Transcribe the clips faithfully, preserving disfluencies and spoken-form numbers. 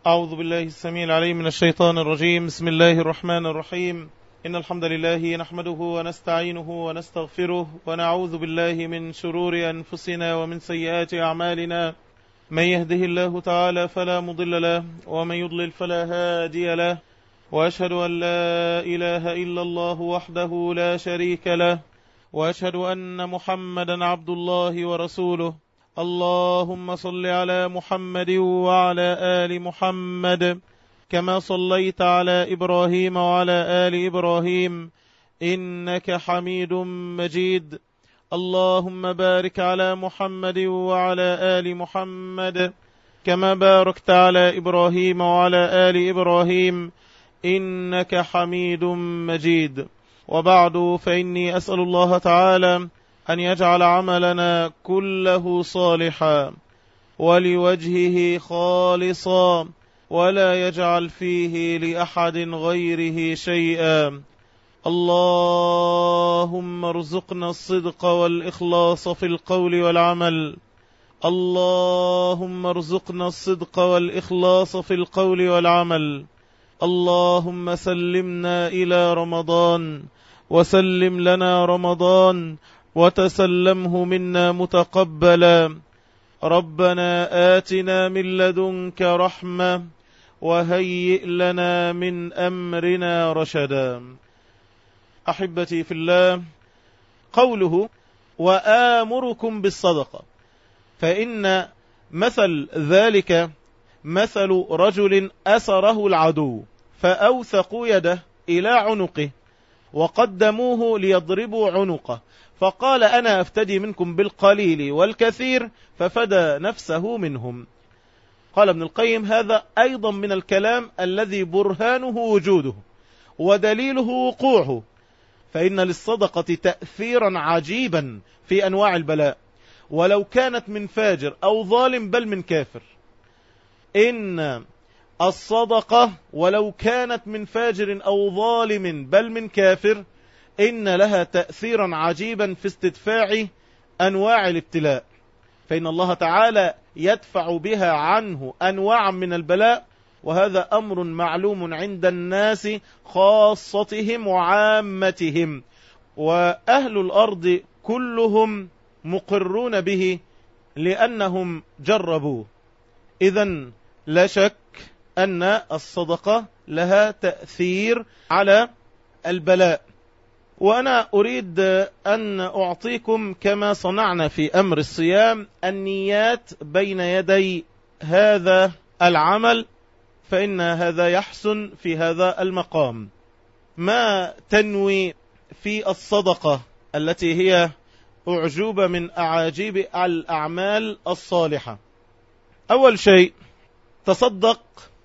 أعوذ بالله السميع العليم من الشيطان الرجيم. بسم الله الرحمن الرحيم. إن الحمد لله نحمده ونستعينه ونستغفره ونعوذ بالله من شرور أنفسنا ومن سيئات أعمالنا. من يهده الله تعالى فلا مضل له ومن يضلل فلا هادي له، وأشهد أن لا إله إلا الله وحده لا شريك له، وأشهد أن محمدا عبد الله ورسوله. اللهم صل على محمد وعلى آل محمد كما صليت على إبراهيم وعلى آل إبراهيم إنك حميد مجيد. اللهم بارك على محمد وعلى آل محمد كما باركت على إبراهيم وعلى آل إبراهيم إنك حميد مجيد. وبعد، فإني أسأل الله تعالى أن يجعل عملنا كله صالحا ولوجهه خالصا، ولا يجعل فيه لأحد غيره شيئا. اللهم ارزقنا الصدق والإخلاص في القول والعمل. اللهم ارزقنا الصدق والإخلاص في القول والعمل. اللهم سلمنا إلى رمضان وسلم لنا رمضان وتسلمه منا متقبلا. ربنا آتنا من لدنك رحمة وهيئ لنا من أمرنا رشدا. أحبتي في الله، قوله وآمركم بالصدقة، فإن مثل ذلك مثل رجل أسره العدو فأوثقوا يده إلى عنقه وقدموه ليضربوا عنقه، فقال أنا أفتدي منكم بالقليل والكثير، ففدى نفسه منهم. قال ابن القيم هذا أيضا من الكلام الذي برهانه وجوده ودليله وقوعه، فإن للصدقة تأثيرا عجيبا في أنواع البلاء، ولو كانت من فاجر أو ظالم بل من كافر. إن الصدقة ولو كانت من فاجر أو ظالم بل من كافر إن لها تأثيرا عجيبا في استدفاع أنواع الابتلاء، فإن الله تعالى يدفع بها عنه أنواعا من البلاء، وهذا أمر معلوم عند الناس خاصتهم وعامتهم، وأهل الأرض كلهم مقرون به لأنهم جربوه. إذن لا شك أن الصدقة لها تأثير على البلاء. وأنا أريد أن أعطيكم كما صنعنا في أمر الصيام النيات بين يدي هذا العمل، فإن هذا يحسن في هذا المقام. ما تنوي في الصدقة التي هي أعجوبة من أعاجيب الأعمال الصالحة؟ أول شيء تصدق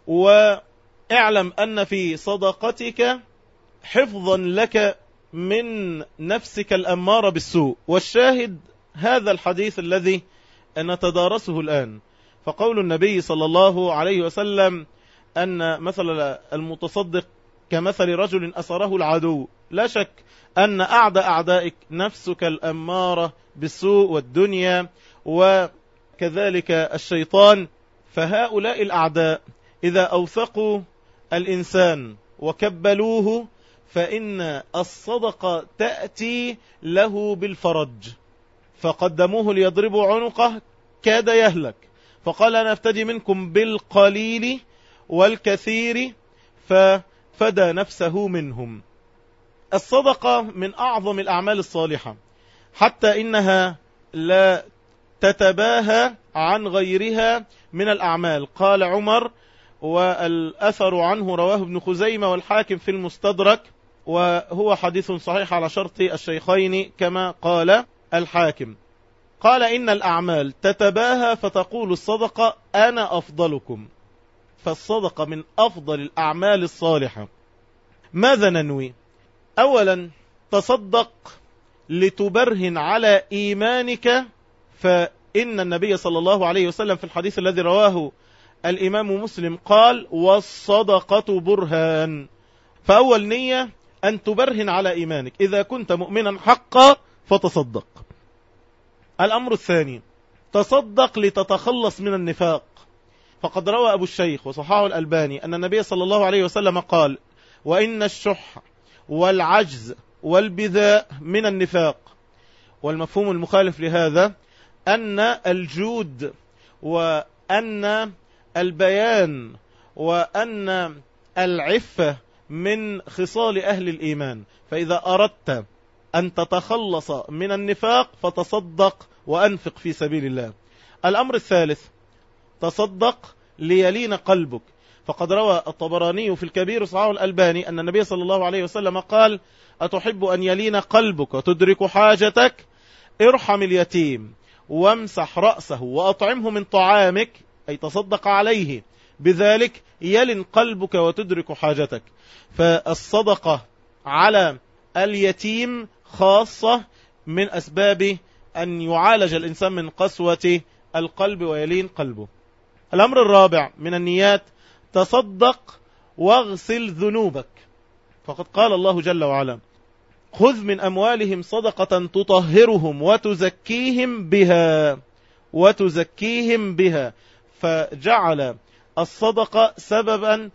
واعلم أن في صدقتك حفظا لك من نفسك الأمارة بالسوء، والشاهد هذا الحديث الذي نتدارسه الآن. فقول النبي صلى الله عليه وسلم أن مثل المتصدق كمثل رجل أسره العدو، لا شك أن أعدى أعدائك نفسك الأمارة بالسوء والدنيا وكذلك الشيطان. فهؤلاء الأعداء إذا أوثقوا الإنسان وكبلوه فإن الصدقة تأتي له بالفرج، فقدموه ليضربوا عنقه كاد يهلك، فقال أنا أفتدي منكم بالقليل والكثير، ففدى نفسه منهم. الصدقة من أعظم الأعمال الصالحة، حتى إنها لا تتباهى عن غيرها من الأعمال. قال عمر، والأثر عنه رواه ابن خزيمة والحاكم في المستدرك، وهو حديث صحيح على شرط الشيخين كما قال الحاكم، قال إن الأعمال تتباهى فتقول الصدقة أنا أفضلكم. فالصدقة من أفضل الأعمال الصالحة. ماذا ننوي؟ أولا تصدق لتبرهن على إيمانك، فإن النبي صلى الله عليه وسلم في الحديث الذي رواه الإمام مسلم قال والصدقة برهان. فأول نية أن تبرهن على إيمانك، إذا كنت مؤمنا حقا فتصدق. الأمر الثاني تصدق لتتخلص من النفاق، فقد روى أبو الشيخ وصححه الألباني أن النبي صلى الله عليه وسلم قال: وإن الشح والعجز والبذاء من النفاق. والمفهوم المخالف لهذا أن الجود وأن البيان وأن العفة من خصال أهل الإيمان، فإذا أردت أن تتخلص من النفاق فتصدق وأنفق في سبيل الله. الأمر الثالث: تصدق ليلين قلبك. فقد روى الطبراني في الكبير وصححه الألباني أن النبي صلى الله عليه وسلم قال: أتحب أن يلين قلبك وتدرك حاجتك؟ ارحم اليتيم وامسح رأسه وأطعمه من طعامك، أي تصدق عليه، بذلك يلن قلبك وتدرك حاجتك. فالصدقة على اليتيم خاصة من أسباب أن يعالج الإنسان من قسوة القلب ويلين قلبه. الأمر الرابع من النيات: تصدق واغسل ذنوبك. فقد قال الله جل وعلا: خذ من أموالهم صدقة تطهرهم وتزكيهم بها وتزكيهم بها. فجعل الصدقة سببا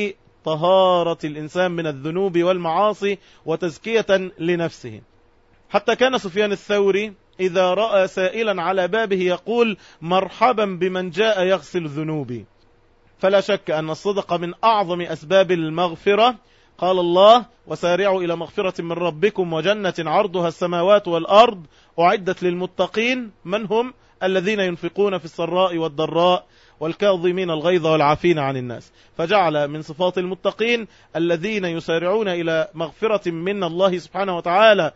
لطهارة الإنسان من الذنوب والمعاصي وتزكية لنفسه، حتى كان سفيان الثوري إذا رأى سائلا على بابه يقول: مرحبا بمن جاء يغسل ذنوبي. فلا شك أن الصدقة من أعظم أسباب المغفرة. قال الله: وسارعوا إلى مغفرة من ربكم وجنة عرضها السماوات والأرض أعدت للمتقين. من هم؟ الذين ينفقون في السراء والضراء والكاظمين الغيظ والعافين عن الناس. فجعل من صفات المتقين الذين يسارعون إلى مغفرة من الله سبحانه وتعالى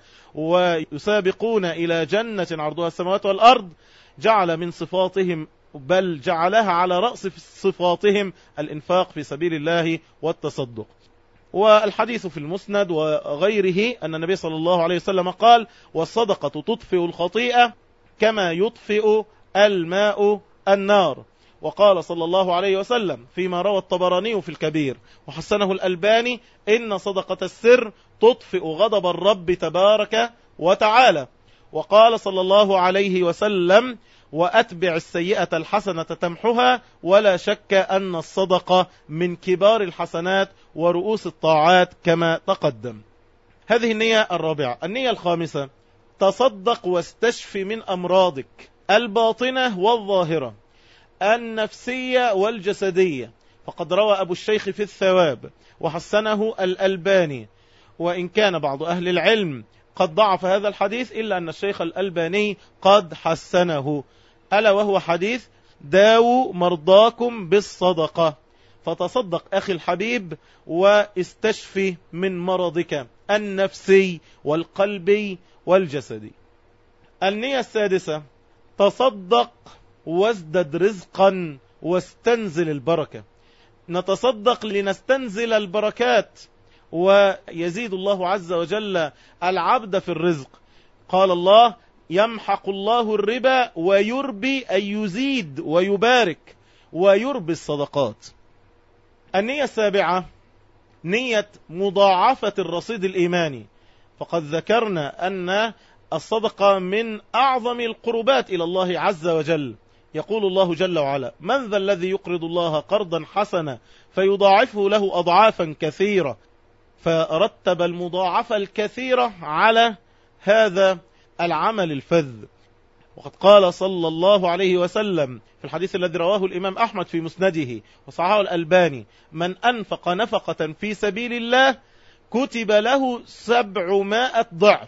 ويسابقون إلى جنة عرضها السماوات والأرض. جعل من صفاتهم، بل جعلها على رأس صفاتهم، الإنفاق في سبيل الله والتصدق. والحديث في المسند وغيره أن النبي صلى الله عليه وسلم قال: والصدقة تطفئ الخطيئة كما يطفئ الماء النار. وقال صلى الله عليه وسلم فيما روى الطبراني في الكبير وحسنه الألباني: إن صدقة السر تطفئ غضب الرب تبارك وتعالى. وقال صلى الله عليه وسلم: وأتبع السيئة الحسنة تمحها. ولا شك أن الصدقة من كبار الحسنات ورؤوس الطاعات كما تقدم. هذه النية الرابعة. النية الخامسة: تصدق واستشفي من أمراضك الباطنة والظاهرة، النفسية والجسدية. فقد روى أبو الشيخ في الثواب وحسنه الألباني، وإن كان بعض أهل العلم قد ضعف هذا الحديث إلا أن الشيخ الألباني قد حسنه، ألا وهو حديث: داووا مرضاكم بالصدقة. فتصدق أخي الحبيب واستشفي من مرضك النفسي والقلبي والجسدي. النية السادسة: تصدق وازدد رزقا واستنزل البركة. نتصدق لنستنزل البركات ويزيد الله عز وجل العبد في الرزق. قال الله: يمحق الله الربا ويربي، أي يزيد ويبارك ويربي الصدقات. النية السابعة: نية مضاعفة الرصيد الإيماني. فقد ذكرنا أن الصدقة من أعظم القربات إلى الله عز وجل. يقول الله جل وعلا: من ذا الذي يقرض الله قرضا حسنا فيضاعفه له أضعافا كثيرة. فرتب المضاعفة الكثيرة على هذا العمل الفذ. وقد قال صلى الله عليه وسلم في الحديث الذي رواه الإمام أحمد في مسنده وصححه الألباني: من أنفق نفقة في سبيل الله كتب له سبعمائة ضعف.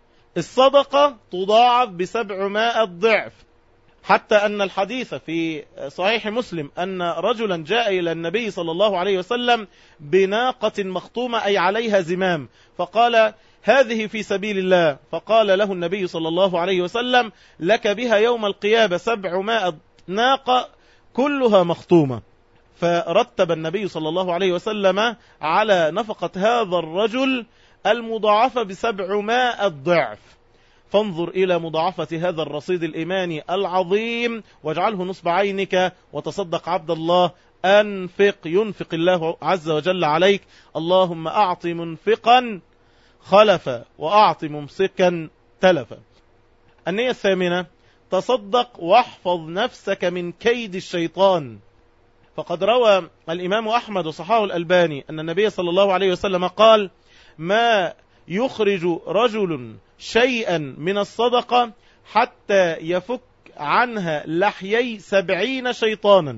الصدقة تضاعف بسبعمائة ضعف، حتى أن الحديث في صحيح مسلم أن رجلا جاء إلى النبي صلى الله عليه وسلم بناقة مخطومة، أي عليها زمام، فقال: هذه في سبيل الله. فقال له النبي صلى الله عليه وسلم: لك بها يوم القيامة سبعمائة ناقة كلها مخطومة. فرتب النبي صلى الله عليه وسلم على نفقة هذا الرجل المضاعفة بسبعمائة ضعف. فانظر إلى مضاعفة هذا الرصيد الإيماني العظيم، واجعله نصب عينك وتصدق عبد الله. أنفق ينفق الله عز وجل عليك. اللهم أعط منفقا خلفا وأعط ممسكا تلفا. النية الثامنة: تصدق واحفظ نفسك من كيد الشيطان. فقد روى الإمام أحمد وصححه الألباني أن النبي صلى الله عليه وسلم قال: ما يخرج رجل شيئا من الصدقة حتى يفك عنها لحيي سبعين شيطانا،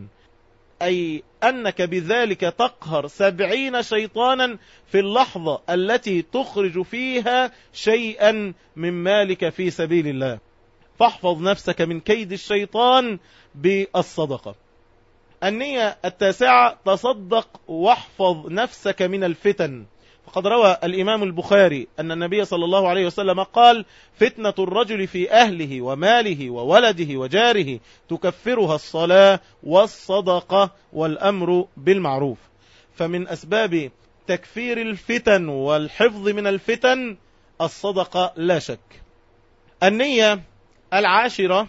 أي أنك بذلك تقهر سبعين شيطانا في اللحظة التي تخرج فيها شيئا من مالك في سبيل الله. فاحفظ نفسك من كيد الشيطان بالصدقة. النية التاسعة: تصدق واحفظ نفسك من الفتن. فقد روى الإمام البخاري أن النبي صلى الله عليه وسلم قال: فتنة الرجل في أهله وماله وولده وجاره تكفرها الصلاة والصدقة والأمر بالمعروف. فمن أسباب تكفير الفتن والحفظ من الفتن الصدقة لا شك. النية العاشرة: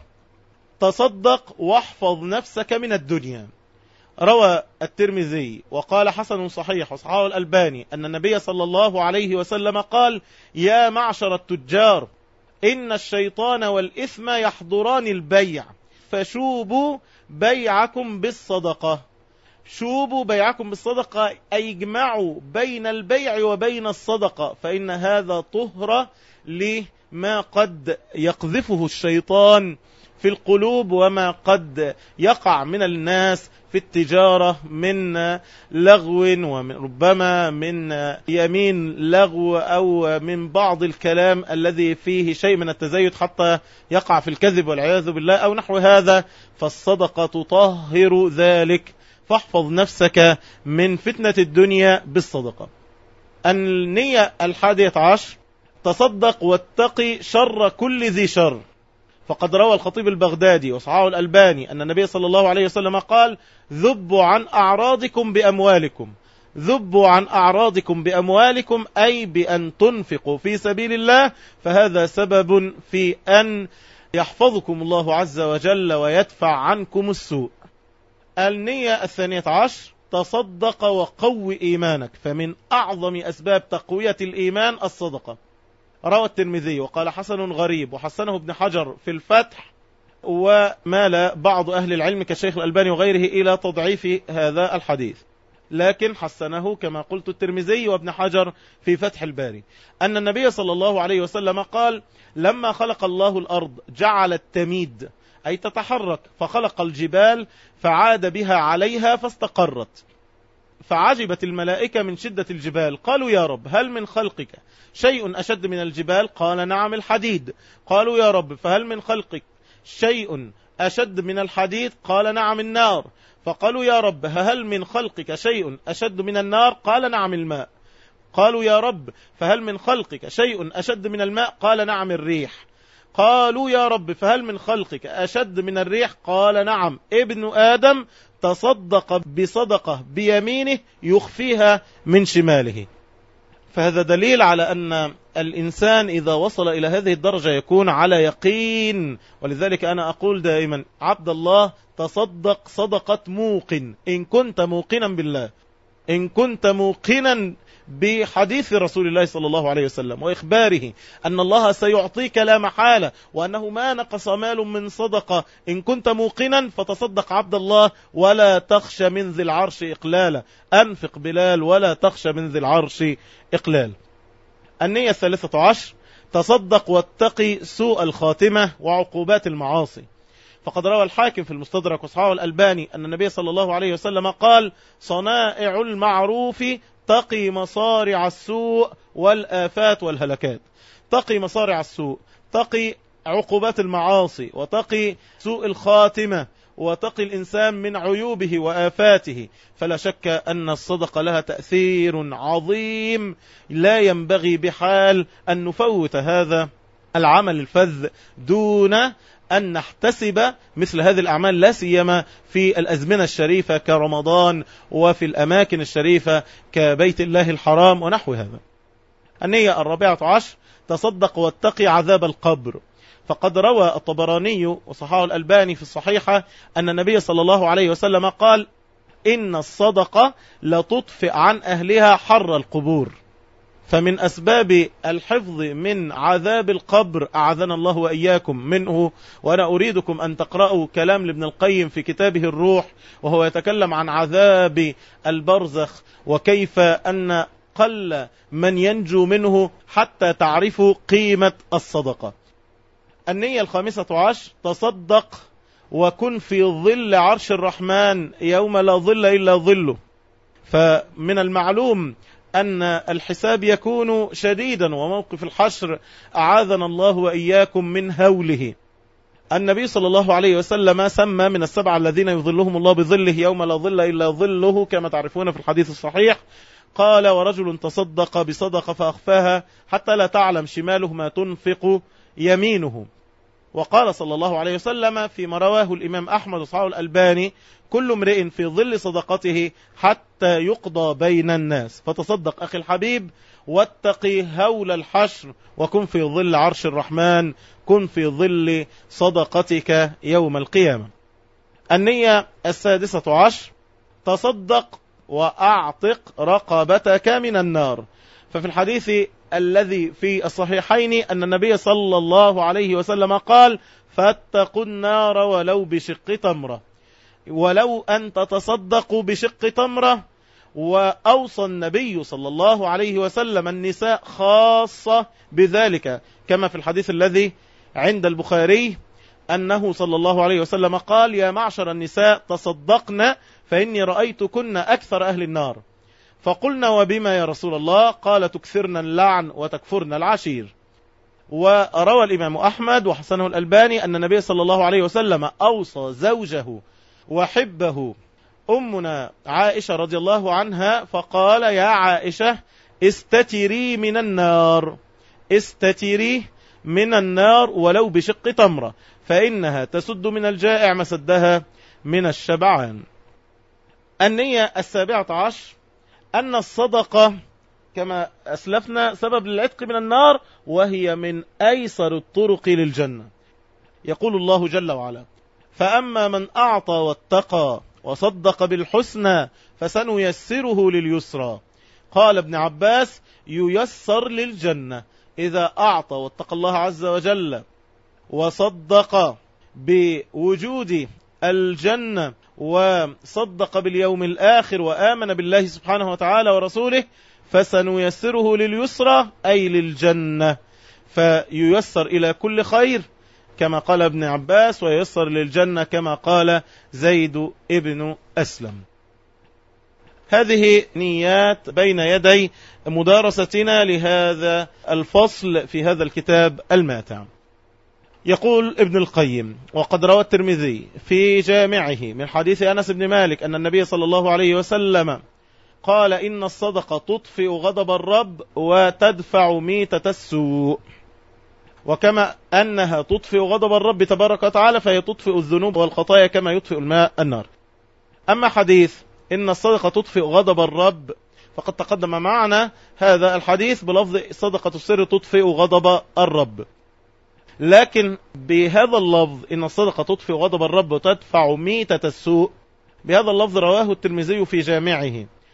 تصدق واحفظ نفسك من الدنيا. روى الترمذي وقال حسن صحيح وصححه الألباني أن النبي صلى الله عليه وسلم قال: يا معشر التجار، إن الشيطان والإثم يحضران البيع، فشوبوا بيعكم بالصدقة. شوبوا بيعكم بالصدقة أي اجمعوا بين البيع وبين الصدقة، فإن هذا طهر لما قد يقذفه الشيطان في القلوب وما قد يقع من الناس في التجارة من لغو، وربما من يمين لغو أو من بعض الكلام الذي فيه شيء من التزيد حتى يقع في الكذب والعياذ بالله أو نحو هذا. فالصدقة تطهر ذلك، فاحفظ نفسك من فتنة الدنيا بالصدقة. النية الحادية عشر: تصدق واتقي شر كل ذي شر. فقد روى الخطيب البغدادي وصححه الألباني أن النبي صلى الله عليه وسلم قال: ذبوا عن أعراضكم بأموالكم. ذبوا عن أعراضكم بأموالكم أي بأن تنفقوا في سبيل الله، فهذا سبب في أن يحفظكم الله عز وجل ويدفع عنكم السوء. النية الثانية عشر: تصدق وقوي إيمانك. فمن أعظم أسباب تقوية الإيمان الصدقة. روى الترمذي وقال حسن غريب وحسنه ابن حجر في الفتح، ومال بعض أهل العلم كالشيخ الألباني وغيره إلى تضعيف هذا الحديث، لكن حسنه كما قلت الترمذي وابن حجر في فتح الباري، أن النبي صلى الله عليه وسلم قال: لما خلق الله الأرض جعل التميد أي تتحرك، فخلق الجبال فعاد بها عليها فاستقرت، فعجبت الملائكة من شدة الجبال، قالوا: يا رب هل من خلقك شيء أشد من الجبال؟ قال: نعم الحديد. قالوا: يا رب فهل من خلقك شيء أشد من الحديد؟ قال: نعم النار. فقالوا: يا رب هل من خلقك شيء أشد من النار؟ قال: نعم الماء. قالوا: يا رب فهل من خلقك شيء أشد من الماء؟ قال: نعم الريح. قالوا: يا رب فهل من خلقك أشد من الريح؟ قال: نعم ابن آدم تصدق بصدقة بيمينه يخفيها من شماله. فهذا دليل على أن الإنسان إذا وصل إلى هذه الدرجة يكون على يقين. ولذلك أنا أقول دائما: عبد الله تصدق صدقة موقن. إن كنت موقنا بالله، إن كنت موقنا بحديث رسول الله صلى الله عليه وسلم وإخباره أن الله سيعطيك لا محالة، وأنه ما نقص مال من صدقة، إن كنت موقنا فتصدق عبد الله ولا تخشى من ذي العرش إقلالا. أنفق بلال ولا تخشى من ذي العرش إقلال. النية الثالثة عشر: تصدق واتقي سوء الخاتمة وعقوبات المعاصي. فقد روى الحاكم في المستدرك وصححه الألباني أن النبي صلى الله عليه وسلم قال: صنائع المعروف تقي مصارع السوء والآفات والهلكات. تقي مصارع السوء، تقي عقوبات المعاصي، وتقي سوء الخاتمة، وتقي الإنسان من عيوبه وآفاته. فلا شك أن الصدقة لها تأثير عظيم، لا ينبغي بحال أن نفوت هذا العمل الفذ دون أن نحتسب مثل هذه الأعمال، لا سيما في الأزمنة الشريفة كرمضان، وفي الأماكن الشريفة كبيت الله الحرام ونحو هذا. النية الرابعة عشر: تصدق واتقي عذاب القبر. فقد روى الطبراني وصححه الألباني في الصحيحة أن النبي صلى الله عليه وسلم قال: إن الصدقة لتطفئ عن أهلها حر القبور. فمن أسباب الحفظ من عذاب القبر أعاذنا الله وإياكم منه. وأنا أريدكم أن تقرأوا كلام لابن القيم في كتابه الروح، وهو يتكلم عن عذاب البرزخ وكيف أن قل من ينجو منه حتى تعرفوا قيمة الصدقة. النية الخامسة عشر: تصدق وكن في ظل عرش الرحمن يوم لا ظل إلا ظله. فمن المعلوم أن الحساب يكون شديدا، وموقف الحشر أعاذنا الله وإياكم من هوله. النبي صلى الله عليه وسلم سمى من السبعة الذين يظلهم الله بظله يوم لا ظل إلا ظله كما تعرفون في الحديث الصحيح. قال: ورجل تصدق بصدقة فأخفاها حتى لا تعلم شماله ما تنفق يمينه. وقال صلى الله عليه وسلم فيما رواه الإمام أحمد وصححه الألباني: كل امرئ في ظل صدقته حتى يقضى بين الناس. فتصدق أخي الحبيب، واتقي هول الحشر، وكن في ظل عرش الرحمن، كن في ظل صدقتك يوم القيامة. النية السادسة عشر: تصدق وأعتق رقبتك من النار. ففي الحديث الذي في الصحيحين أن النبي صلى الله عليه وسلم قال: فاتقوا النار ولو بشق تمرة. ولو أن تتصدقوا بشق تمرة. وأوصى النبي صلى الله عليه وسلم النساء خاصة بذلك، كما في الحديث الذي عند البخاري أنه صلى الله عليه وسلم قال: يا معشر النساء تصدقن فإني رأيتكن أكثر أهل النار. فقلنا: وبما يا رسول الله؟ قال: تكثرن اللعن وتكفرن العشير. وروى الإمام أحمد وحسنه الألباني أن النبي صلى الله عليه وسلم أوصى زوجه وحبه أمنا عائشة رضي الله عنها فقال: يا عائشة استتري من النار، استتري من النار ولو بشق تمرة، فإنها تسد من الجائع مسدها من الشبعان. النية السابعة عشر: أن الصدقة كما أسلفنا سبب للعتق من النار، وهي من أيسر الطرق للجنة. يقول الله جل وعلا: فأما من أعطى واتقى وصدق بالحسنى فسنيسره لليسرى. قال ابن عباس: ييسر للجنة إذا أعطى واتقى الله عز وجل وصدق بوجود الجنة وصدق باليوم الآخر وآمن بالله سبحانه وتعالى ورسوله، فسنيسره لليسرى أي للجنة، فييسر إلى كل خير كما قال ابن عباس، وييسر للجنة كما قال زيد ابن أسلم. هذه نيات بين يدي مدارستنا لهذا الفصل في هذا الكتاب الماتع. يقول ابن القيم: وقد روى الترمذي في جامعه من حديث أنس بن مالك أن النبي صلى الله عليه وسلم قال: إن الصدقة تطفئ غضب الرب وتدفع ميتة السوء. وكما أنها تطفئ غضب الرب تبارك وتعالى فهي تطفئ الذنوب والخطايا كما يطفئ الماء النار. أما حديث إن الصدقة تطفئ غضب الرب فقد تقدم معنا هذا الحديث بلفظ صدقة السر تطفئ غضب الرب، لكن بهذا اللفظ إن الصدقة تطفئ غضب الرب وتدفع ميتة السوء، بهذا اللفظ رواه الترمذي في جامعه.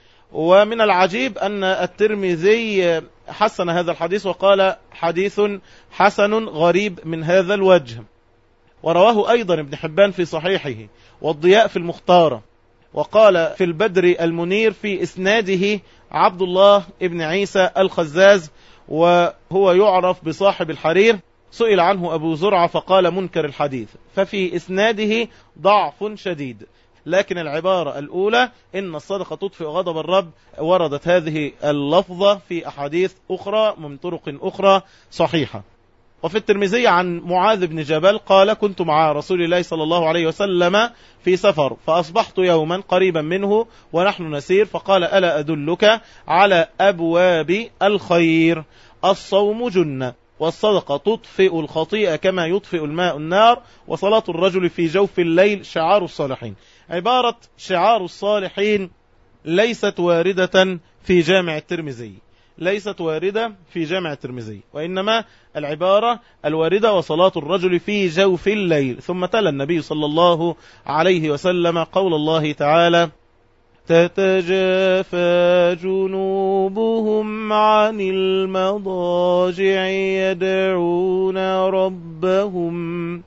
ومن العجيب أن الترمذي حسن هذا الحديث وقال: حديث حسن غريب من هذا الوجه. ورواه أيضا ابن حبان في صحيحه والضياء في المختارة، وقال في البدر المنير في إسناده عبد الله ابن عيسى الخزاز، وهو يعرف بصاحب الحرير. سئل عنه أبو زرعة فقال: منكر الحديث. ففي إسناده ضعف شديد، لكن العبارة الأولى إن الصدقة تطفئ غضب الرب وردت هذه اللفظة في أحاديث أخرى من طرق أخرى صحيحة. وفي الترمذي عن معاذ بن جبل قال: كنت مع رسول الله صلى الله عليه وسلم في سفر، فأصبحت يوما قريبا منه ونحن نسير، فقال: ألا أدلك على أبواب الخير؟ الصوم جنة، والصدقة تطفئ الخطيئة كما يطفئ الماء النار، وصلاة الرجل في جوف الليل شعار الصالحين. عبارة شعار الصالحين ليست واردة في جامع الترمذي، ليست واردة في جامع الترمذي، وإنما العبارة الواردة وصلاة الرجل في جوف الليل. ثم تلا النبي صلى الله عليه وسلم قول الله تعالى: تتجافى جنوبهم عن المضاجع يدعون ربهم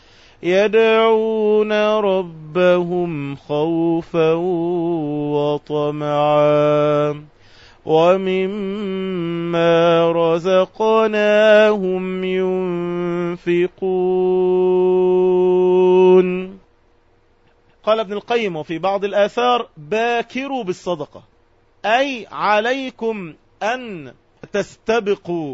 يدعون ربهم خوفا وطمعا ومما رزقناهم ينفقون. قال ابن القيم: وفي بعض الآثار: باكروا بالصدقة، أي عليكم أن تستبقوا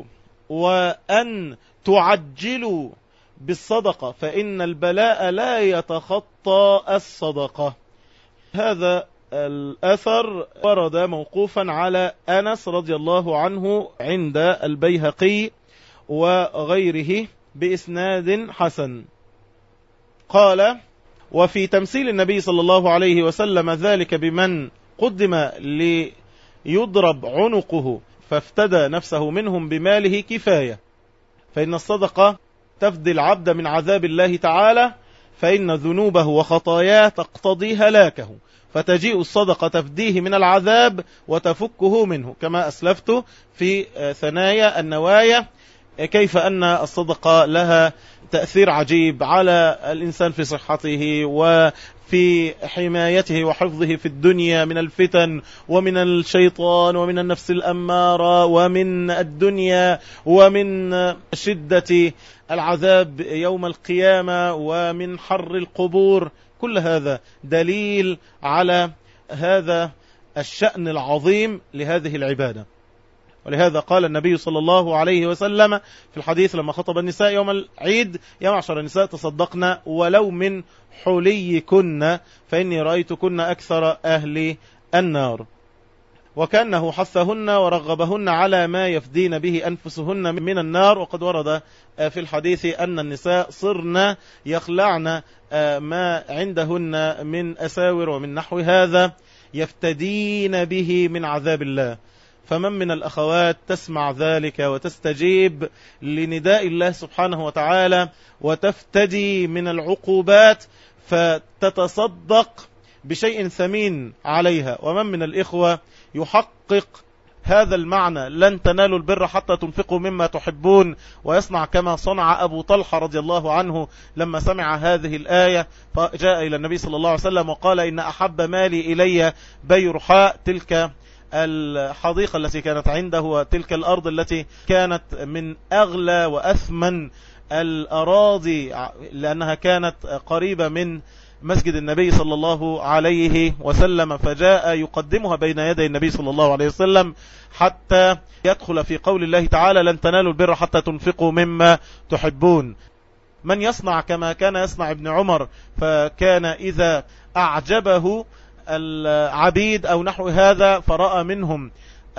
وأن تعجلوا بالصدقة، فإن البلاء لا يتخطى الصدقة. هذا الأثر ورد موقوفا على أنس رضي الله عنه عند البيهقي وغيره بإسناد حسن. قال: وفي تمثيل النبي صلى الله عليه وسلم ذلك بمن قدم ليضرب عنقه فافتدى نفسه منهم بماله كفاية، فإن الصدقة تفدي العبد من عذاب الله تعالى، فإن ذنوبه وخطاياه تقتضي هلاكه، فتجيء الصدقة تفديه من العذاب وتفكه منه، كما أسلفت في ثنايا النوايا كيف أن الصدقة لها تأثير عجيب على الإنسان في صحته وفي حمايته وحفظه في الدنيا من الفتن ومن الشيطان ومن النفس الأمارة ومن الدنيا ومن شدة العذاب يوم القيامة ومن حر القبور. كل هذا دليل على هذا الشأن العظيم لهذه العبادة. ولهذا قال النبي صلى الله عليه وسلم في الحديث لما خطب النساء يوم العيد: يا معشر النساء تصدقن ولو من حليكن فإني رأيتكن أكثر أهل النار. وكأنه حثهن ورغبهن على ما يفدين به أنفسهن من النار. وقد ورد في الحديث أن النساء صرن يخلعن ما عندهن من أساور ومن نحو هذا يفتدين به من عذاب الله. فمن من الأخوات تسمع ذلك وتستجيب لنداء الله سبحانه وتعالى وتفتدي من العقوبات فتتصدق بشيء ثمين عليها؟ ومن من الإخوة يحقق هذا المعنى: لن تنالوا البر حتى تنفقوا مما تحبون، ويصنع كما صنع أبو طلحة رضي الله عنه لما سمع هذه الآية فجاء إلى النبي صلى الله عليه وسلم وقال: إن أحب مالي إلي بيرحاء، تلك الحديقة التي كانت عنده وتلك الأرض التي كانت من أغلى وأثمن الأراضي لأنها كانت قريبة من مسجد النبي صلى الله عليه وسلم، فجاء يقدمها بين يدي النبي صلى الله عليه وسلم حتى يدخل في قول الله تعالى: لن تنالوا البر حتى تنفقوا مما تحبون. من يصنع كما كان يصنع ابن عمر، فكان إذا أعجبه العبيد أو نحو هذا فرأى منهم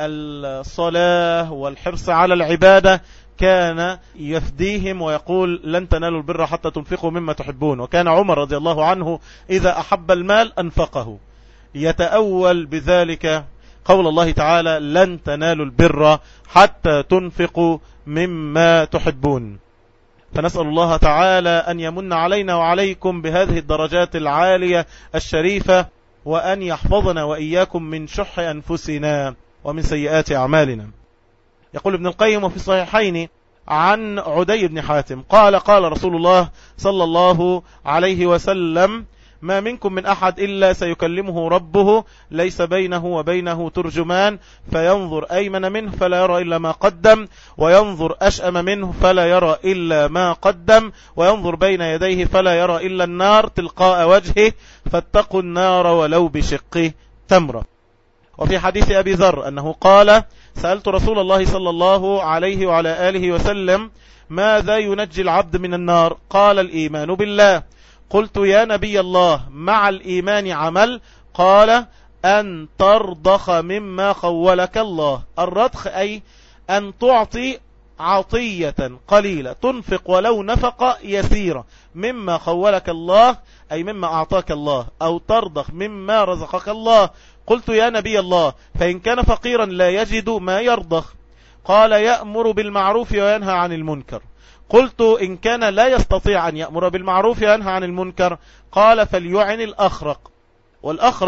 الصلاة والحرص على العبادة كان يفديهم ويقول: لن تنالوا البر حتى تنفقوا مما تحبون. وكان عمر رضي الله عنه إذا أحب المال أنفقه، يتأول بذلك قول الله تعالى: لن تنالوا البر حتى تنفقوا مما تحبون. فنسأل الله تعالى أن يمن علينا وعليكم بهذه الدرجات العالية الشريفة، وأن يحفظنا وإياكم من شح أنفسنا ومن سيئات أعمالنا. يقول ابن القيم: وفي الصحيحين عن عدي بن حاتم قال: قال رسول الله صلى الله عليه وسلم: ما منكم من أحد إلا سيكلمه ربه ليس بينه وبينه ترجمان، فينظر أيمن منه فلا يرى إلا ما قدم، وينظر أشأم منه فلا يرى إلا ما قدم، وينظر بين يديه فلا يرى إلا النار تلقاء وجهه، فاتقوا النار ولو بشق تمرة. وفي حديث أبي ذر أنه قال: سألت رسول الله صلى الله عليه وعلى آله وسلم: ماذا ينجي العبد من النار؟ قال: الإيمان بالله. قلت: يا نبي الله، مع الإيمان عمل؟ قال: أن ترضخ مما خولك الله. الرضخ أي أن تعطي عطية قليلة، تنفق ولو نفقة يسيرة مما خولك الله أي مما أعطاك الله، أو ترضخ مما رزقك الله. قلت: يا نبي الله، فإن كان فقيرا لا يجد ما يرضخ؟ قال: يأمر بالمعروف وينهى عن المنكر. قلت: إن كان لا يستطيع أن يأمر بالمعروف وينهى عن المنكر؟ قال: فليعن الأخرق. والأخرق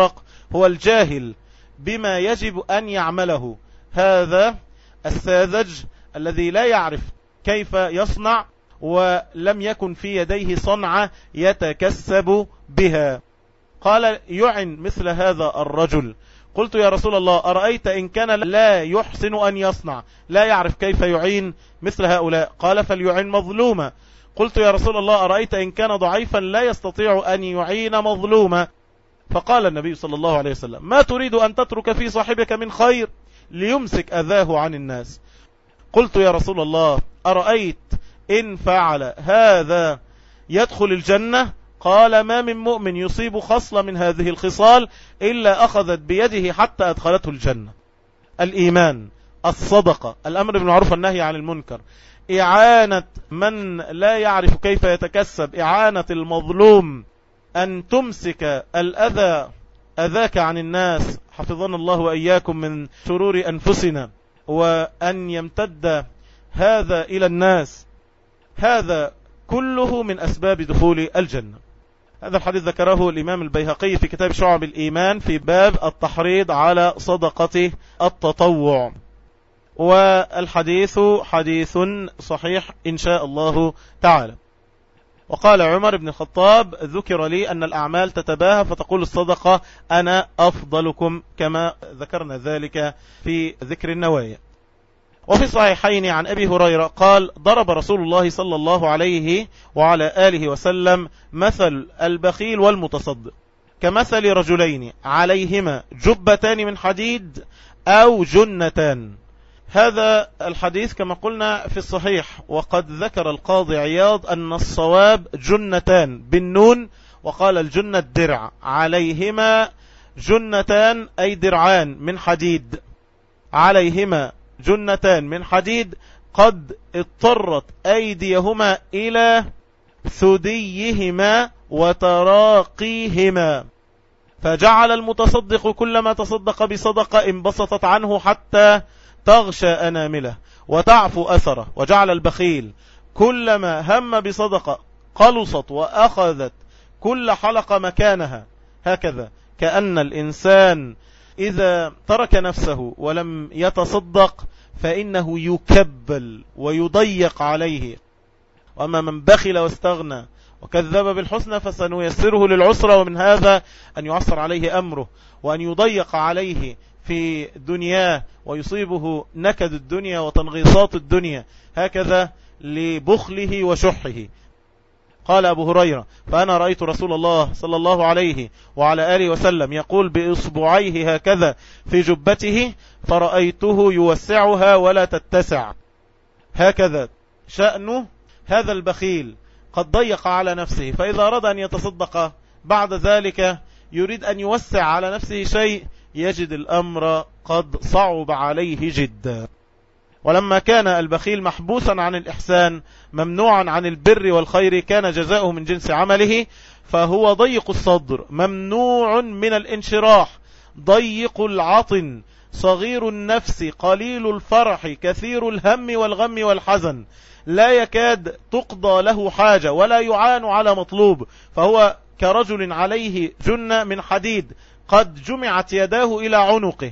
هو الجاهل بما يجب أن يعمله، هذا الساذج الذي لا يعرف كيف يصنع ولم يكن في يديه صنعة يتكسب بها. قال يعن مثل هذا الرجل. قلت يا رسول الله أرأيت إن كان لا يحسن أن يصنع، لا يعرف كيف يعين مثل هؤلاء؟ قال فليعن مظلوما. قلت يا رسول الله أرأيت إن كان ضعيفا لا يستطيع أن يعين مظلوما؟ فقال النبي صلى الله عليه وسلم ما تريد أن تترك في صاحبك من خير ليمسك أذاه عن الناس؟ قلت يا رسول الله أرأيت إن فعل هذا يدخل الجنة؟ قال ما من مؤمن يصيب خصلة من هذه الخصال إلا أخذت بيده حتى أدخلته الجنة. الإيمان، الصدقة، الأمر بالمعروف والنهي عن المنكر، إعانة من لا يعرف كيف يتكسب، إعانة المظلوم، أن تمسك الأذى أذاك عن الناس، حفظنا الله وإياكم من شرور أنفسنا، وأن يمتد هذا إلى الناس، هذا كله من أسباب دخول الجنة. هذا الحديث ذكره الإمام البيهقي في كتاب شعب الإيمان في باب التحريض على صدقة التطوع، والحديث حديث صحيح إن شاء الله تعالى. وقال عمر بن الخطاب ذكر لي أن الأعمال تتباهى فتقول الصدقة أنا أفضلكم، كما ذكرنا ذلك في ذكر النوايا. وفي الصحيحين عن أبي هريرة قال ضرب رسول الله صلى الله عليه وعلى آله وسلم مثل البخيل والمتصدق كمثل رجلين عليهما جبتان من حديد أو جنتان. هذا الحديث كما قلنا في الصحيح، وقد ذكر القاضي عياض أن الصواب جنتان بالنون، وقال الجنة الدرع، عليهما جنتان أي درعان من حديد، عليهما جنتان من حديد قد اضطرت أيديهما إلى ثديهما وتراقيهما، فجعل المتصدق كلما تصدق بصدقة انبسطت عنه حتى تغشى أنامله وتعفو أثره، وجعل البخيل كلما هم بصدقة قلصت وأخذت كل حلقة مكانها. هكذا كأن الإنسان إذا ترك نفسه ولم يتصدق فإنه يكبل ويضيق عليه. وأما من بخل واستغنى وكذب بالحسنى فسنيسره للعسرى، ومن هذا أن يعسر عليه أمره وأن يضيق عليه في دنياه ويصيبه نكد الدنيا وتنغيصات الدنيا، هكذا لبخله وشحه. قال أبو هريرة فأنا رأيت رسول الله صلى الله عليه وعلى آله وسلم يقول بإصبعيه هكذا في جبته فرأيته يوسعها ولا تتسع. هكذا شأنه هذا البخيل، قد ضيق على نفسه، فإذا أراد أن يتصدق بعد ذلك يريد أن يوسع على نفسه شيء يجد الأمر قد صعب عليه جدا. ولما كان البخيل محبوسا عن الإحسان ممنوعا عن البر والخير كان جزاؤه من جنس عمله، فهو ضيق الصدر ممنوع من الانشراح، ضيق العطن، صغير النفس، قليل الفرح، كثير الهم والغم والحزن، لا يكاد تقضى له حاجة ولا يعان على مطلوب، فهو كرجل عليه جنة من حديد قد جمعت يداه إلى عنقه.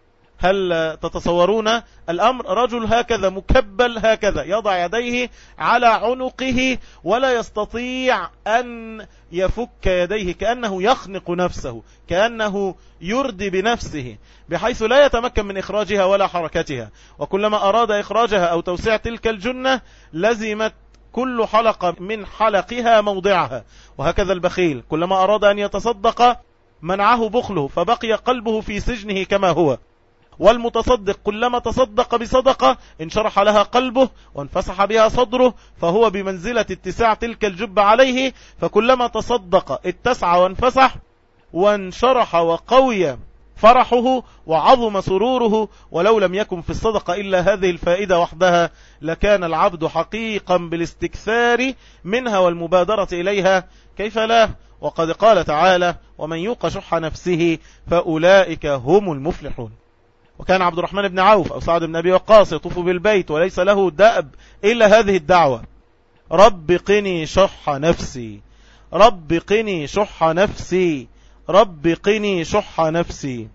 هل تتصورون الأمر؟ رجل هكذا مكبل هكذا يضع يديه على عنقه ولا يستطيع أن يفك يديه، كأنه يخنق نفسه، كأنه يردي بنفسه بحيث لا يتمكن من إخراجها ولا حركتها. وكلما أراد إخراجها أو توسيع تلك الجنة لزمت كل حلقة من حلقها موضعها. وهكذا البخيل كلما أراد أن يتصدق منعه بخله فبقي قلبه في سجنه كما هو. والمتصدق كلما تصدق بصدقة انشرح لها قلبه وانفسح بها صدره، فهو بمنزلة اتساع تلك الجبة عليه، فكلما تصدق اتسع وانفسح وانشرح وقوي فرحه وعظم سروره. ولو لم يكن في الصدقة إلا هذه الفائدة وحدها لكان العبد حقيقا بالاستكثار منها والمبادرة إليها، كيف لا؟ وقد قال تعالى ومن يوق شح نفسه فأولئك هم المفلحون. وكان عبد الرحمن بن عوف أو سعد بن أبي وقاص يطوف بالبيت وليس له دأب إلا هذه الدعوة: رب قني شح نفسي، رب قني شح نفسي، رب قني شح نفسي.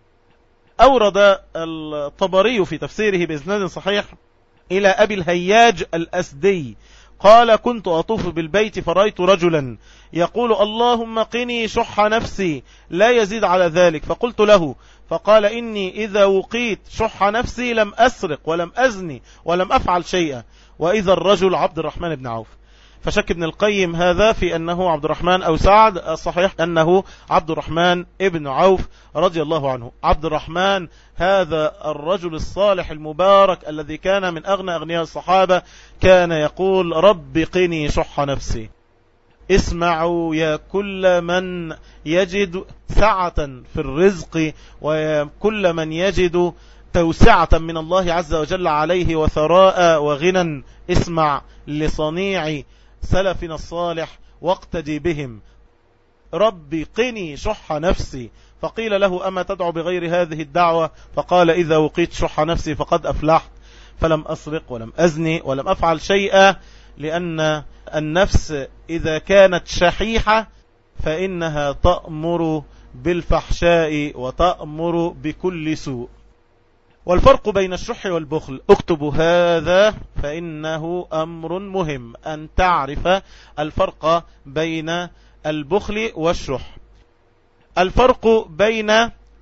أورد الطبري في تفسيره بإسناد صحيح إلى أبي الهياج الأسدي قال كنت أطوف بالبيت فرأيت رجلا يقول اللهم قني شح نفسي لا يزيد على ذلك، فقلت له فقال إني إذا وقيت شح نفسي لم أسرق ولم أزني ولم أفعل شيئا. وإذا الرجل عبد الرحمن بن عوف. فشك ابن القيم هذا في أنه عبد الرحمن أو سعد، الصحيح أنه عبد الرحمن ابن عوف رضي الله عنه. عبد الرحمن هذا الرجل الصالح المبارك الذي كان من أغنى أغنياء الصحابة، كان يقول رب قني شح نفسي. اسمعوا يا كل من يجد سعة في الرزق ويا كل من يجد توسعة من الله عز وجل عليه وثراء وغنى، اسمع لصنيع سلفنا الصالح واقتدي بهم. ربي قني شح نفسي. فقيل له أما تدعو بغير هذه الدعوة؟ فقال إذا وقيت شح نفسي فقد أفلحت، فلم أسرق ولم أزني ولم أفعل شيئا، لأن النفس إذا كانت شحيحة فإنها تأمر بالفحشاء وتأمر بكل سوء. والفرق بين الشح والبخل، اكتبوا هذا فإنه أمر مهم أن تعرف الفرق بين البخل والشح. الفرق بين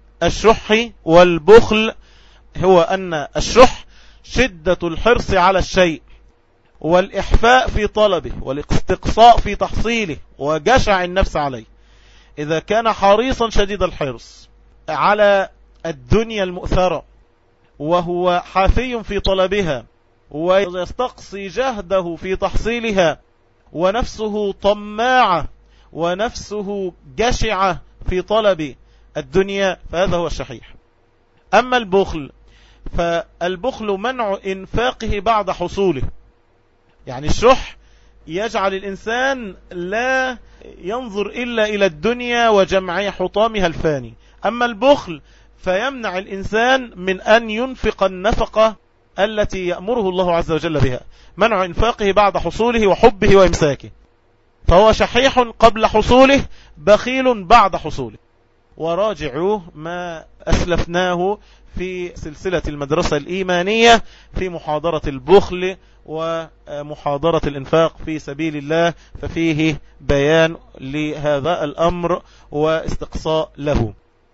الشح والبخل هو أن الشح شدة الحرص على الشيء والإحفاء في طلبه والاستقصاء في تحصيله وجشع النفس عليه. إذا كان حريصا شديد الحرص على الدنيا المؤثرة وهو حافي في طلبها ويستقصي جهده في تحصيلها ونفسه طماعة ونفسه جشعة في طلب الدنيا، فهذا هو الشحيح. أما البخل فالبخل منع إنفاقه بعد حصوله. يعني الشح يجعل الإنسان لا ينظر إلا إلى الدنيا وجمع حطامها الفاني. أما البخل فيمنع الإنسان من أن ينفق النفقة التي يأمره الله عز وجل بها، منع إنفاقه بعد حصوله وحبه وإمساكه. فهو شحيح قبل حصوله، بخيل بعد حصوله. وراجعوه ما أسلفناه في سلسلة المدرسة الإيمانية في محاضرة البخل ومحاضرة الإنفاق في سبيل الله، ففيه بيان لهذا الأمر واستقصاء له.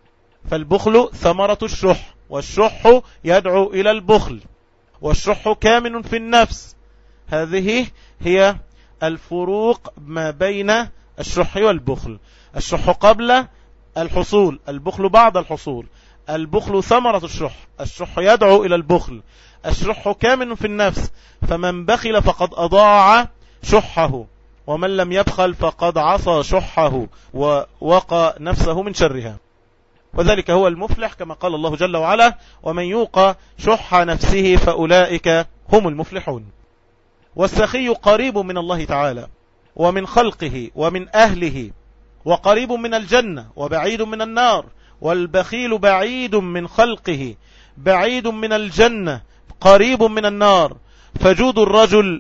فالبخل ثمرة الشح، والشح يدعو إلى البخل، والشح كامن في النفس. هذه هي الفروق ما بين الشح والبخل. الشح قبل الحصول، البخل بعد الحصول. البخل ثمرة الشح، الشح يدعو إلى البخل. الشح كامن في النفس، فمن بخل فقد أضاع شحه، ومن لم يبخل فقد عصى شحه ووقى نفسه من شرها. وذلك هو المفلح كما قال الله جل وعلا ومن يوق شح نفسه فأولئك هم المفلحون. والسخي قريب من الله تعالى ومن خلقه ومن أهله، وقريب من الجنة وبعيد من النار. والبخيل بعيد من خلقه، بعيد من الجنة، قريب من النار. فجود الرجل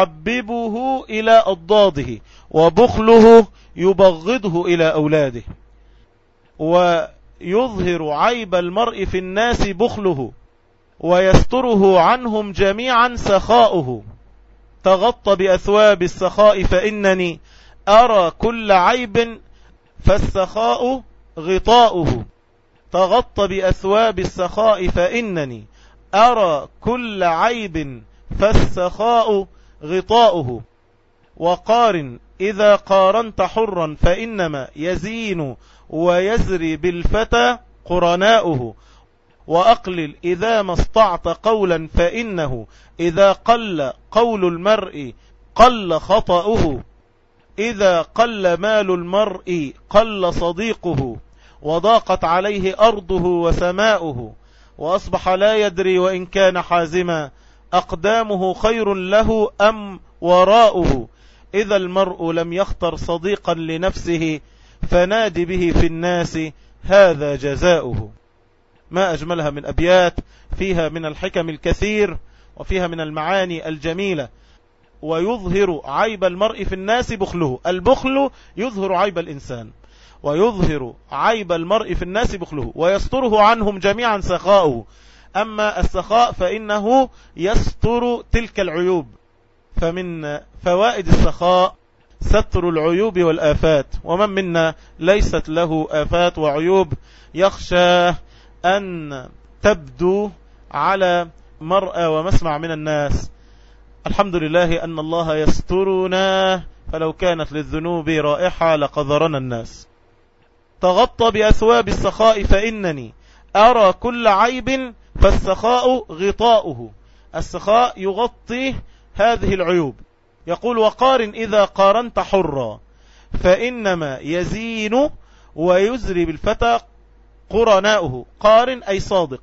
يحببه إلى أضداده، وبخله يبغضه إلى أولاده. ويظهر عيب المرء في الناس بخله، ويستره عنهم جميعا سخاؤه. تغطى بأثواب السخاء فإنني أرى كل عيب فالسخاء غطاؤه. تغطى بأثواب السخاء فإنني أرى كل عيب فالسخاء غطاؤه. وقارن إذا قارنت حرا فإنما يزين ويزري بالفتى قرناؤه. وأقلل إذا ما استطعت قولا فإنه إذا قل قول المرء قل خطأه. إذا قل مال المرء قل صديقه، وضاقت عليه أرضه وسماؤه. وأصبح لا يدري وإن كان حازما أقدامه خير له أم وراؤه. إذا المرء لم يختر صديقا لنفسه فنادي به في الناس هذا جزاؤه. ما أجملها من أبيات فيها من الحكم الكثير وفيها من المعاني الجميلة. ويظهر عيب المرء في الناس بخله. البخل يظهر عيب الإنسان، ويظهر عيب المرء في الناس بخله، ويستره عنهم جميعا سخاؤه. أما السخاء فإنه يستر تلك العيوب. فمن فوائد السخاء ستر العيوب والآفات، ومن منا ليست له آفات وعيوب يخشى أن تبدو على مرأى ومسمع من الناس. الحمد لله أن الله يسترنا، فلو كانت للذنوب رائحة لقذرنا الناس. تغطى بأثواب السخاء فإنني أرى كل عيب، فالسخاء غطاؤه. السخاء يغطي هذه العيوب. يقول وقارن إذا قارنت حرا، فإنما يزين ويزري بالفتى قرناؤه. قارن أي صادق،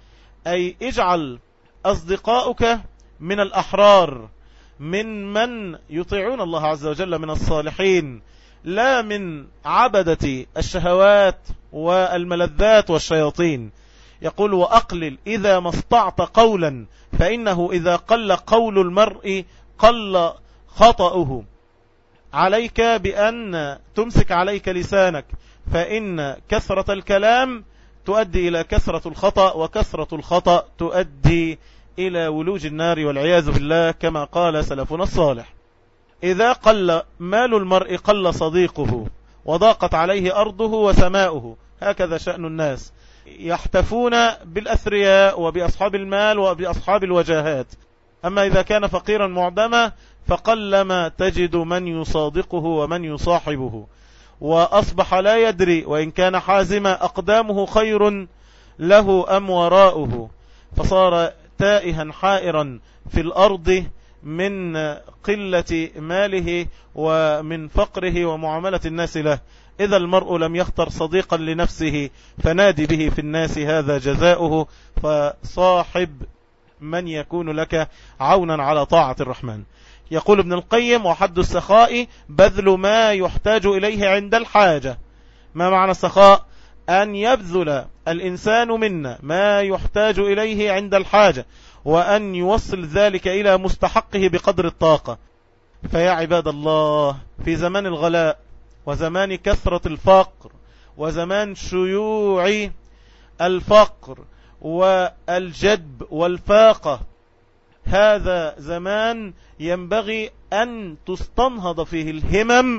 أي اجعل أصدقاؤك من الأحرار، من من يطيعون الله عز وجل من الصالحين، لا من عبدة الشهوات والملذات والشياطين. يقول وأقلل إذا ما استطعت قولا، فإنه إذا قل قول المرء قل خطأه. عليك بأن تمسك عليك لسانك، فإن كثرة الكلام تؤدي إلى كثرة الخطأ، وكثرة الخطأ تؤدي إلى ولوج النار والعياذ بالله، كما قال سلفنا الصالح. إذا قل مال المرء قل صديقه، وضاقت عليه أرضه وسماؤه. هكذا شأن الناس، يحتفون بالأثرياء وبأصحاب المال وبأصحاب الوجاهات. أما إذا كان فقيرا معدما فقلما تجد من يصادقه ومن يصاحبه، وأصبح لا يدري وإن كان حازما أقدامه خير له أم وراؤه، فصار تائها حائرا في الأرض من قلة ماله ومن فقره ومعاملة الناس له. إذا المرء لم يختر صديقا لنفسه فنادي به في الناس، هذا جزاؤه. فصاحب من يكون لك عونا على طاعة الرحمن. يقول ابن القيم وحد السخاء بذل ما يحتاج إليه عند الحاجة. ما معنى السخاء؟ أن يبذل الإنسان منا ما يحتاج إليه عند الحاجة، وأن يوصل ذلك إلى مستحقه بقدر الطاقة. فيا عباد الله، في زمان الغلاء وزمان كثرة الفقر وزمان شيوع الفقر والجدب والفاقة، هذا زمان ينبغي أن تستنهض فيه الهمم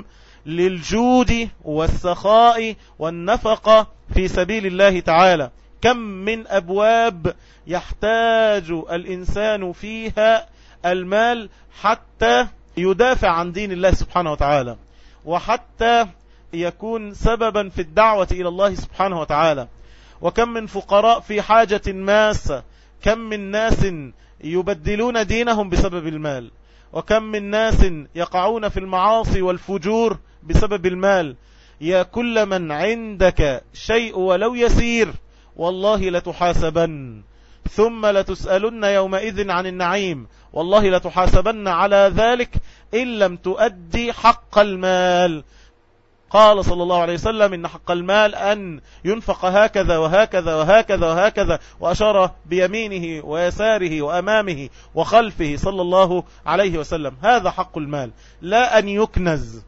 للجود والسخاء والنفقة في سبيل الله تعالى. كم من أبواب يحتاج الإنسان فيها المال حتى يدافع عن دين الله سبحانه وتعالى، وحتى يكون سببا في الدعوة إلى الله سبحانه وتعالى. وكم من فقراء في حاجة ماسة، كم من ناس يبدلون دينهم بسبب المال، وكم من ناس يقعون في المعاصي والفجور بسبب المال. يا كل من عندك شيء ولو يسير، والله لتحاسبن، ثم لتسألن يومئذ عن النعيم، والله لتحاسبن على ذلك إن لم تؤدي حق المال. قال صلى الله عليه وسلم إن حق المال أن ينفق هكذا وهكذا وهكذا وهكذا، وأشار بيمينه ويساره وأمامه وخلفه صلى الله عليه وسلم. هذا حق المال، لا أن يكنز،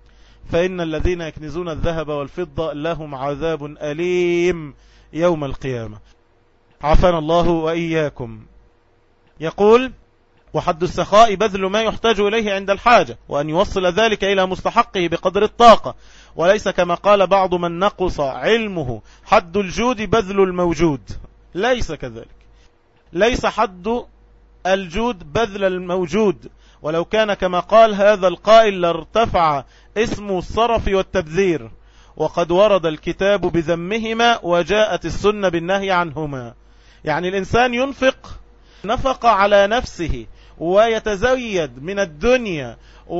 فإن الذين يكنزون الذهب والفضة لهم عذاب أليم يوم القيامة. عافانا الله وإياكم. يقول وحد السخاء بذل ما يحتاج إليه عند الحاجة، وأن يوصل ذلك إلى مستحقه بقدر الطاقة، وليس كما قال بعض من نقص علمه حد الجود بذل الموجود. ليس كذلك، ليس حد الجود بذل الموجود، ولو كان كما قال هذا القائل لارتفع اسم الصرف والتبذير، وقد ورد الكتاب بذمهما وجاءت السنة بالنهي عنهما. يعني الإنسان ينفق نفق على نفسه ويتزيد من الدنيا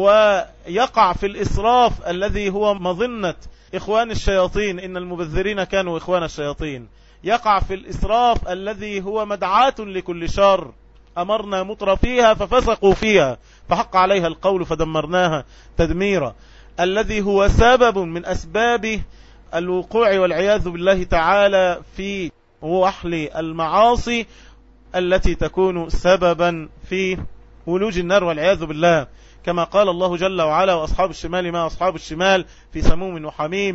ويقع في الإسراف الذي هو مظنة إخوان الشياطين، إن المبذرين كانوا إخوان الشياطين. يقع في الإسراف الذي هو مدعاة لكل شر. أمرنا مطر فيها ففسقوا فيها فحق عليها القول فدمرناها تدميرا، الذي هو سبب من أسباب الوقوع والعياذ بالله تعالى في وحل المعاصي التي تكون سببا في ولوج النار والعياذ بالله، كما قال الله جل وعلا وأصحاب الشمال ما أصحاب الشمال في سموم وحميم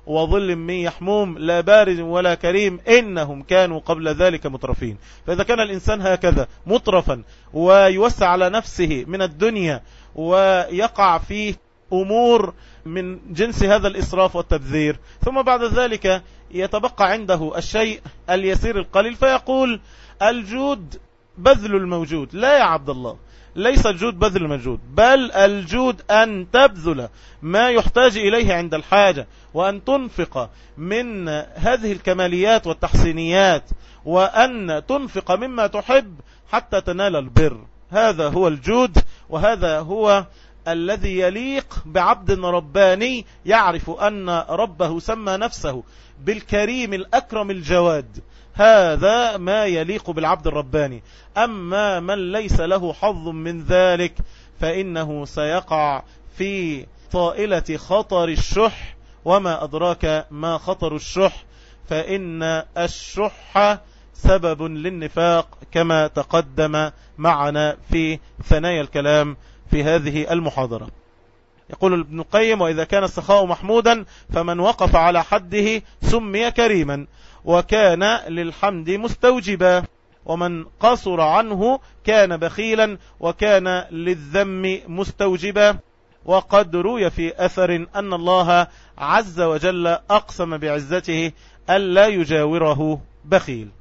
وظل من يحموم لا بارد ولا كريم إنهم كانوا قبل ذلك مترفين. فإذا كان الإنسان هكذا مترفا ويوسع على نفسه من الدنيا ويقع فيه أمور من جنس هذا الإسراف والتبذير، ثم بعد ذلك يتبقى عنده الشيء اليسير القليل فيقول الجود بذل الموجود. لا يا عبد الله، ليس الجود بذل الموجود، بل الجود أن تبذل ما يحتاج إليه عند الحاجة، وأن تنفق من هذه الكماليات والتحسينيات، وأن تنفق مما تحب حتى تنال البر. هذا هو الجود، وهذا هو الذي يليق بعبد رباني يعرف أن ربه سمى نفسه بالكريم الأكرم الجواد. هذا ما يليق بالعبد الرباني. أما من ليس له حظ من ذلك فإنه سيقع في طائلة خطر الشح، وما أدراك ما خطر الشح، فإن الشح سبب للنفاق كما تقدم معنا في ثنايا الكلام في هذه المحاضرة. يقول ابن القيم: وإذا كان السخاء محمودا فمن وقف على حده سمي كريما وكان للحمد مستوجبا، ومن قصر عنه كان بخيلا وكان للذم مستوجبا. وقد روي في أثر أن الله عز وجل أقسم بعزته ألا يجاوره بخيل.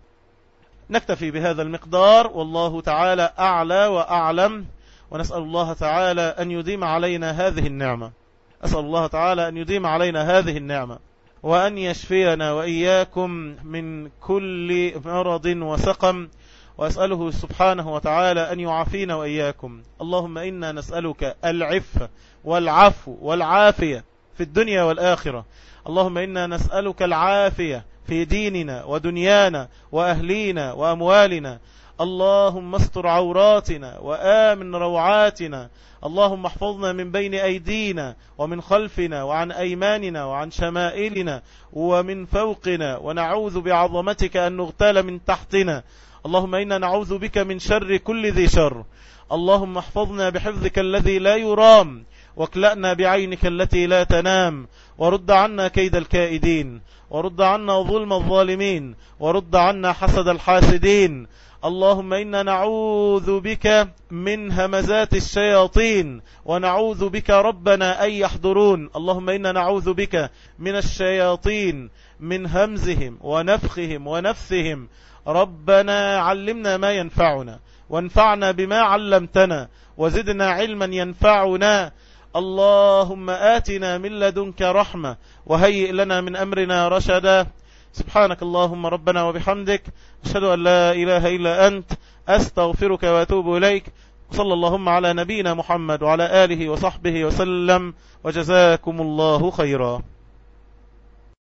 نكتفي بهذا المقدار، والله تعالى أعلى وأعلم، ونسأل الله تعالى أن يديم علينا هذه النعمة. أسأل الله تعالى أن يديم علينا هذه النعمة، وأن يشفينا وإياكم من كل مرض وسقم، وأسأله سبحانه وتعالى أن يعافينا وإياكم. اللهم إنا نسألك العفة والعفو والعافية في الدنيا والآخرة. اللهم إنا نسألك العافية في ديننا ودنيانا وأهلينا وأموالنا. اللهم استر عوراتنا وآمن روعاتنا. اللهم احفظنا من بين أيدينا ومن خلفنا وعن أيماننا وعن شمائلنا ومن فوقنا، ونعوذ بعظمتك أن نغتال من تحتنا. اللهم إنا نعوذ بك من شر كل ذي شر. اللهم احفظنا بحفظك الذي لا يرام، واكلأنا بعينك التي لا تنام، ورد عنا كيد الكائدين، ورد عنا ظلم الظالمين، ورد عنا حسد الحاسدين. اللهم إنا نعوذ بك من همزات الشياطين، ونعوذ بك ربنا أن يحضرون. اللهم إنا نعوذ بك من الشياطين من همزهم ونفخهم ونفثهم. ربنا علمنا ما ينفعنا، وانفعنا بما علمتنا، وزدنا علما ينفعنا. اللهم آتنا من لدنك رحمة، وهيئ لنا من أمرنا رشدا. سبحانك اللهم ربنا وبحمدك، أشهد أن لا إله إلا أنت، أستغفرك وأتوب إليك. صلى اللهم على نبينا محمد وعلى آله وصحبه وسلم، وجزاكم الله خيرا.